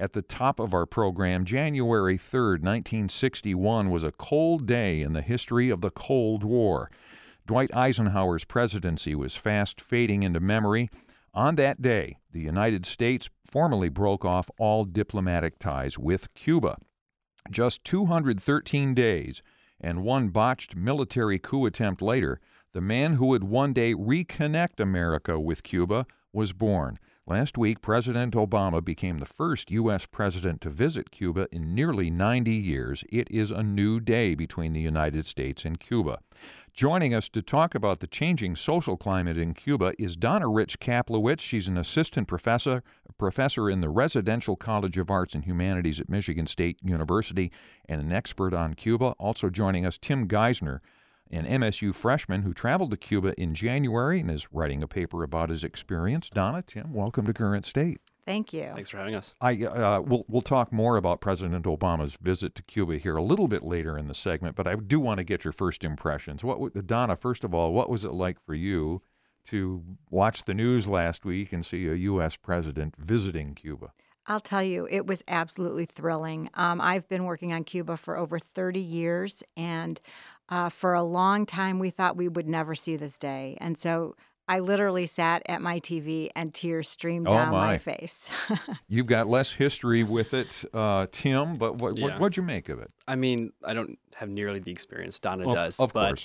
At the top of our program, January 3rd, 1961 was a cold day in the history of the Cold War. Dwight Eisenhower's presidency was fast fading into memory. On that day, the United States formally broke off all diplomatic ties with Cuba. Just 213 days and one botched military coup attempt later, the man who would one day reconnect America with Cuba was born. Last week, President Obama became the first U.S. president to visit Cuba in nearly 90 years. It is a new day between the United States and Cuba. Joining us to talk about the changing social climate in Cuba is Donna Rich Kaplowitz. She's an assistant professor in the Residential College of Arts and Humanities at Michigan State University and an expert on Cuba. Also joining us, Tim Geisner, an MSU freshman who traveled to Cuba in January and is writing a paper about his experience. Donna, Tim, welcome to Current State. Thank you. Thanks for having us. We'll talk more about President Obama's visit to Cuba here a little bit later in the segment, but I do want to get your first impressions. Donna, first of all, what was it like for you to watch the news last week and see a U.S. president visiting Cuba? I'll tell you, it was absolutely thrilling. I've been working on Cuba for over 30 years, and for a long time we thought we would never see this day. And so I literally sat at my TV and tears streamed down my face. You've got less history with it, Tim, but what'd you make of it? I mean, I don't have nearly the experience Donna does. Of course.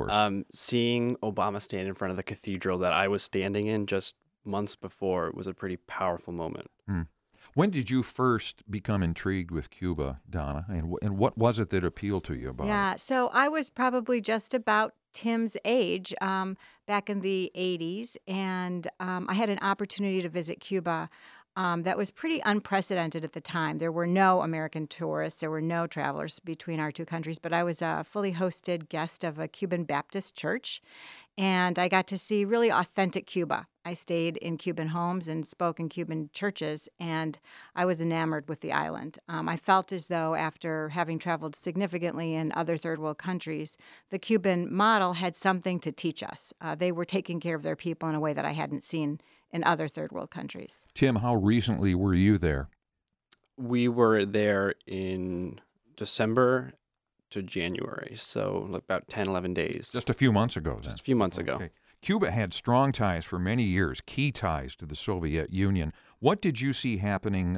Seeing Obama stand in front of the cathedral that I was standing in just months before was a pretty powerful moment. When did you first become intrigued with Cuba, Donna, and what was it that appealed to you about it? Yeah, so I was probably just about Tim's age back in the 80s, and I had an opportunity to visit Cuba that was pretty unprecedented at the time. There were no American tourists. There were no travelers between our two countries, but I was a fully hosted guest of a Cuban Baptist church, and I got to see really authentic Cuba. I stayed in Cuban homes and spoke in Cuban churches, and I was enamored with the island. I felt as though after having traveled significantly in other third world countries, the Cuban model had something to teach us. They were taking care of their people in a way that I hadn't seen in other third world countries. Tim, how recently were you there? We were there in December to January, so about 10, 11 days. Just a few months ago, then. Just a few months ago. Okay. Cuba had strong ties for many years, key ties to the Soviet Union. What did you see happening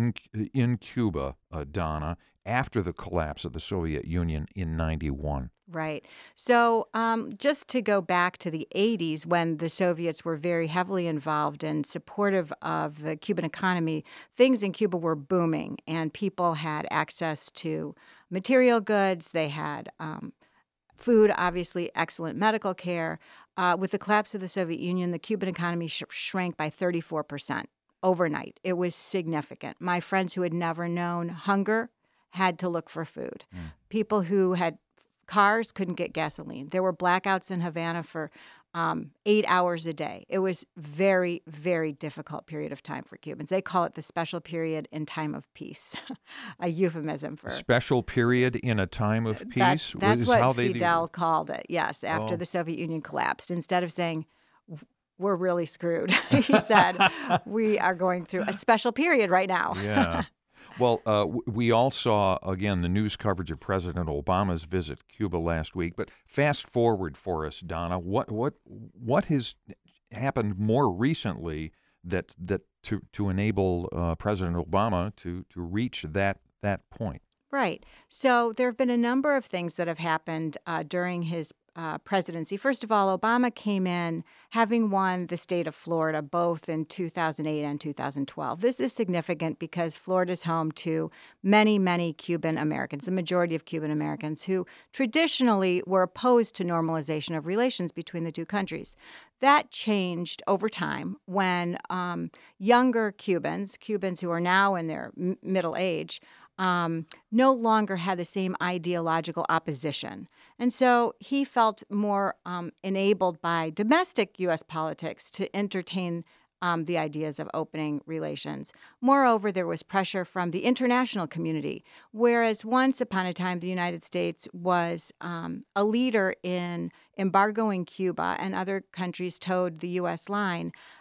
in Cuba, Donna, after the collapse of the Soviet Union in 91? Right. So just to go back to the 80s, when the Soviets were very heavily involved and supportive of the Cuban economy, things in Cuba were booming, and people had access to material goods. They had food, obviously, excellent medical care. With the collapse of the Soviet Union, the Cuban economy shrank by 34% overnight. It was significant. My friends who had never known hunger had to look for food. People who had cars couldn't get gasoline. There were blackouts in Havana for 8 hours a day. It was very, very difficult period of time for Cubans. They call it the special period in time of peace, a euphemism for... Special period in a time of peace? That's what Fidel called it, yes, after the Soviet Union collapsed. Instead of saying, we're really screwed, he said, we are going through a special period right now. Yeah. Well, we all saw, again, the news coverage of President Obama's visit to Cuba last week. But fast forward for us, Donna. What has happened more recently that to enable President Obama to reach that point? Right. So there have been a number of things that have happened during his presidency. First of all, Obama came in having won the state of Florida both in 2008 and 2012. This is significant because Florida is home to many, many Cuban Americans, the majority of Cuban Americans who traditionally were opposed to normalization of relations between the two countries. That changed over time when younger Cubans who are now in their middle age, no longer had the same ideological opposition. And so he felt more enabled by domestic U.S. politics to entertain the ideas of opening relations. Moreover, there was pressure from the international community, whereas once upon a time the United States was a leader in embargoing Cuba and other countries towed the U.S. line.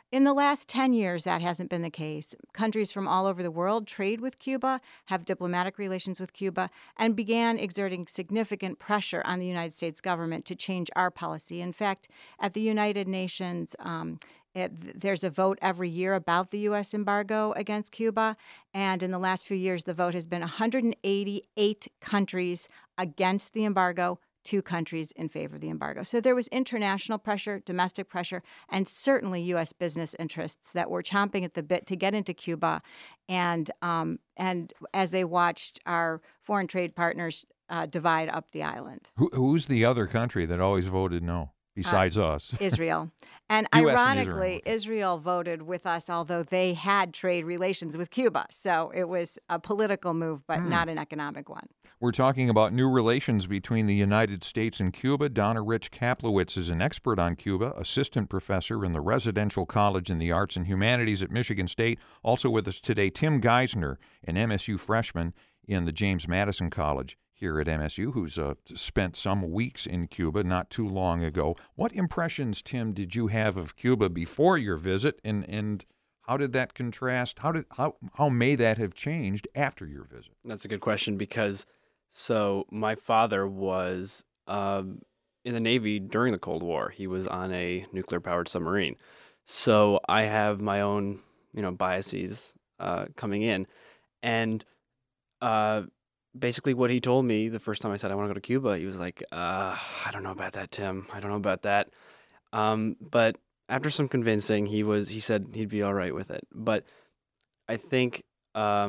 In the last 10 years, that hasn't been the case. Countries from all over the world trade with Cuba, have diplomatic relations with Cuba, and began exerting significant pressure on the United States government to change our policy. In fact, at the United Nations, there's a vote every year about the U.S. embargo against Cuba. And in the last few years, the vote has been 188 countries against the embargo, 2 countries in favor of the embargo. So there was international pressure, domestic pressure, and certainly U.S. business interests that were chomping at the bit to get into Cuba. And as they watched our foreign trade partners divide up the island. Who's the other country that always voted no besides us? Israel. And US ironically, and Israel voted with us, although they had trade relations with Cuba. So it was a political move, but not an economic one. We're talking about new relations between the United States and Cuba. Donna Rich Kaplowitz is an expert on Cuba, assistant professor in the Residential College in the Arts and Humanities at Michigan State. Also with us today, Tim Geisner, an MSU freshman in the James Madison College here at MSU, who's spent some weeks in Cuba not too long ago. What impressions, Tim, did you have of Cuba before your visit, and how did that contrast? How may that have changed after your visit? That's a good question because my father was in the Navy during the Cold War. He was on a nuclear-powered submarine. So I have my own, biases coming in. And basically what he told me the first time I said I want to go to Cuba, he was like, I don't know about that, Tim. I don't know about that. But after some convincing, he said he'd be all right with it. But I think I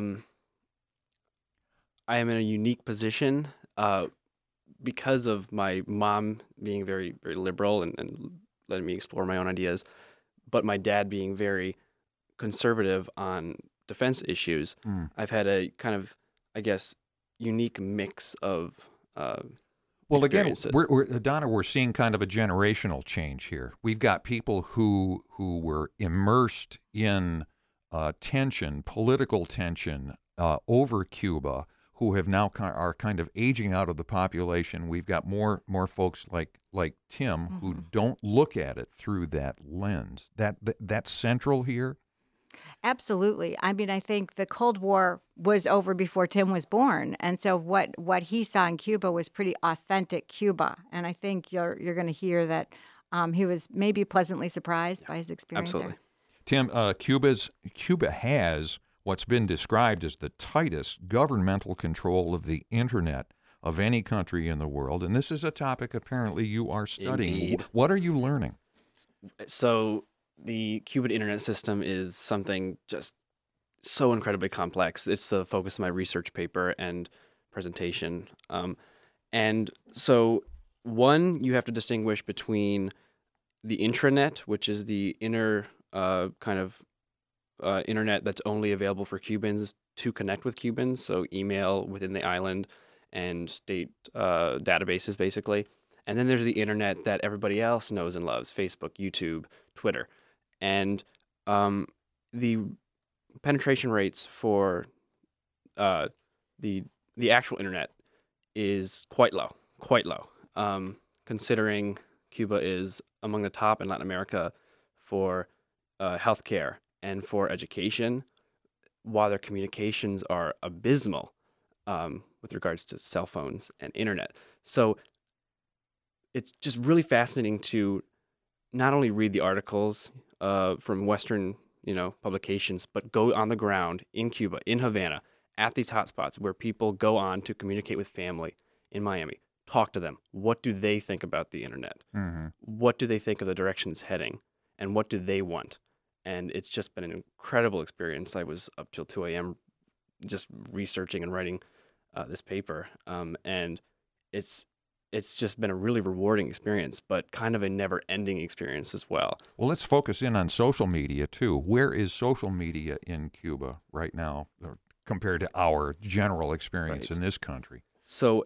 am in a unique position because of my mom being very, very liberal and letting me explore my own ideas, but my dad being very conservative on defense issues. I've had a kind of, I guess, unique mix of well, again, experiences. Donna, we're seeing kind of a generational change here. We've got people who were immersed in political tension over Cuba, who have now are kind of aging out of the population. We've got more folks like Tim who don't look at it through that lens. That's central here. Absolutely. I mean, I think the Cold War was over before Tim was born, and so what he saw in Cuba was pretty authentic Cuba. And I think you're going to hear that he was maybe pleasantly surprised by his experience. Absolutely. There. Tim, Cuba has what's been described as the tightest governmental control of the internet of any country in the world, and this is a topic apparently you are studying. Indeed. What are you learning? So the Cuban internet system is something just so incredibly complex. It's the focus of my research paper and presentation. And so, one, you have to distinguish between the intranet, which is the inner internet that's only available for Cubans to connect with Cubans, so email within the island and state databases, basically. And then there's the internet that everybody else knows and loves, Facebook, YouTube, Twitter. And the penetration rates for the actual internet is quite low, considering Cuba is among the top in Latin America for healthcare and for education, while their communications are abysmal with regards to cell phones and internet. So it's just really fascinating to not only read the articles from Western, publications, but go on the ground in Cuba, in Havana, at these hotspots where people go on to communicate with family in Miami. Talk to them. What do they think about the internet? Mm-hmm. What do they think of the direction it's heading? And what do they want? And it's just been an incredible experience. I was up till 2 a.m. just researching and writing this paper. And it's just been a really rewarding experience, but kind of a never-ending experience as well. Well, let's focus in on social media, too. Where is social media in Cuba right now compared to our general experience in this country? So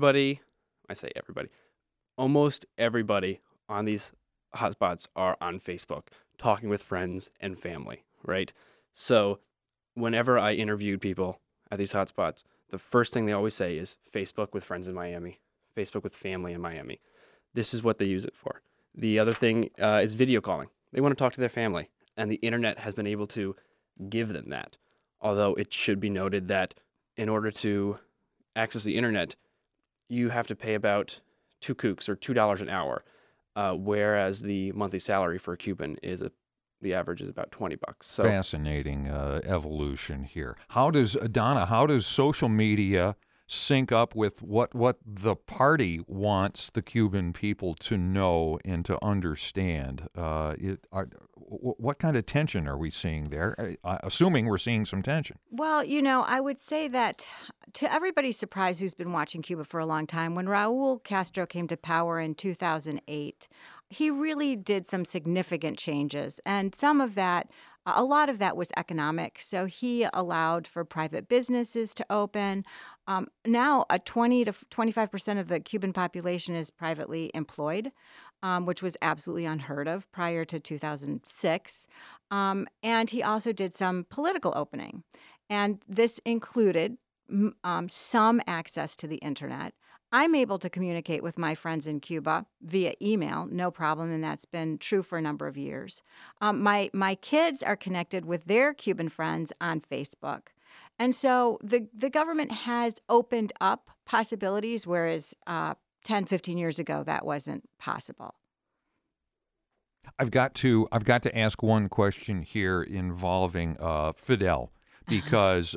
almost everybody on these hotspots are on Facebook, talking with friends and family, right? So whenever I interviewed people at these hotspots, the first thing they always say is Facebook with friends in Miami, Facebook with family in Miami. This is what they use it for. The other thing is video calling. They want to talk to their family. and the internet has been able to give them that. Although it should be noted that in order to access the internet, you have to pay about 2 kooks or $2 an hour, whereas the monthly salary for a Cuban is the average is about $20. So Fascinating evolution here. How does social media sync up with what the party wants the Cuban people to know and to understand? What kind of tension are we seeing there? Assuming we're seeing some tension. Well, I would say that to everybody's surprise who's been watching Cuba for a long time, when Raul Castro came to power in 2008, he really did some significant changes. And a lot of that was economic. So he allowed for private businesses to open. Now, 20 to 25% of the Cuban population is privately employed, which was absolutely unheard of prior to 2006. And he also did some political opening. And this included some access to the internet. I'm able to communicate with my friends in Cuba via email, no problem, and that's been true for a number of years. My kids are connected with their Cuban friends on Facebook. And so the government has opened up possibilities, whereas 10, 15 years ago, that wasn't possible. I've got to ask one question here involving Fidel, because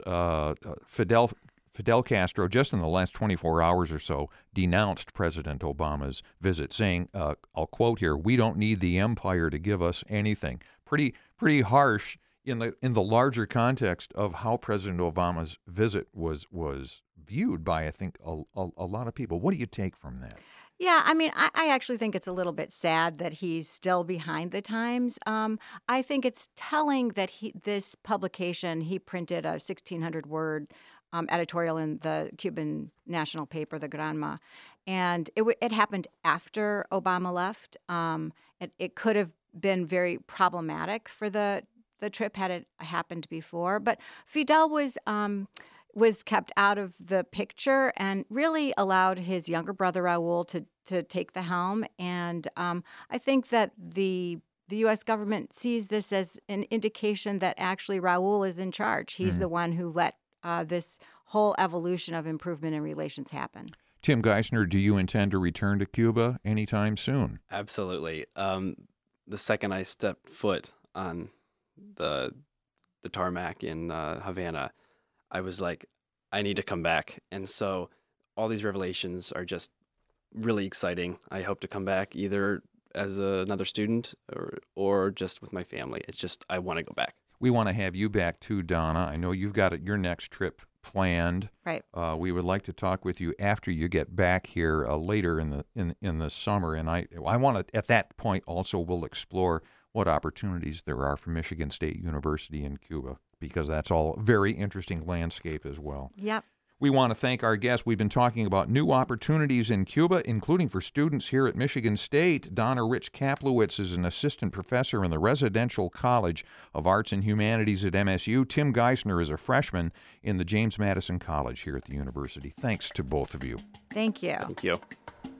Fidel Castro, just in the last 24 hours or so, denounced President Obama's visit, saying, I'll quote here, "We don't need the empire to give us anything." Pretty harsh in the larger context of how President Obama's visit was viewed by, I think, a lot of people. What do you take from that? Yeah, I mean, I actually think it's a little bit sad that he's still behind the times. I think it's telling that this publication, he printed a 1,600-word editorial in the Cuban national paper, the Granma, and it happened after Obama left. It could have been very problematic for the trip had it happened before, but Fidel was kept out of the picture and really allowed his younger brother Raul to take the helm. And I think that the U.S. government sees this as an indication that actually Raul is in charge. He's the one who let this whole evolution of improvement in relations happen. Tim Geisner, do you intend to return to Cuba anytime soon? absolutely. The second I stepped foot on the tarmac in Havana, I was like, I need to come back. And so all these revelations are just really exciting. I hope to come back either as another student or just with my family. It's just, I want to go back. We want to have you back too, Donna. I know you've got your next trip planned. Right. We would like to talk with you after you get back here later in the summer. And I want to, at that point also, we'll explore what opportunities there are for Michigan State University in Cuba, because that's all a very interesting landscape as well. Yep. We want to thank our guests. We've been talking about new opportunities in Cuba, including for students here at Michigan State. Donna Rich Kaplowitz is an assistant professor in the Residential College of Arts and Humanities at MSU. Tim Geisner is a freshman in the James Madison College here at the university. Thanks to both of you. Thank you. Thank you.